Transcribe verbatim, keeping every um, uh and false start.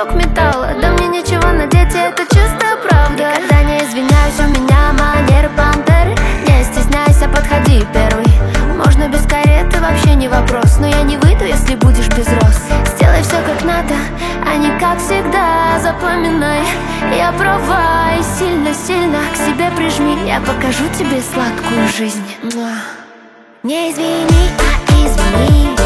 кусок металла. Да мне нечего надеть, и это чистая правда. Никогда не извиняюсь, у меня манеры пантеры. Не стесняйся, подходи первый. Можно без кареты, вообще не вопрос. Но я не выйду, если будешь без роз. Сделай все как надо, а не как всегда. Запоминай, я права, и сильно-сильно к себе прижми. Я покажу тебе сладкую жизнь. Не извини, а извини.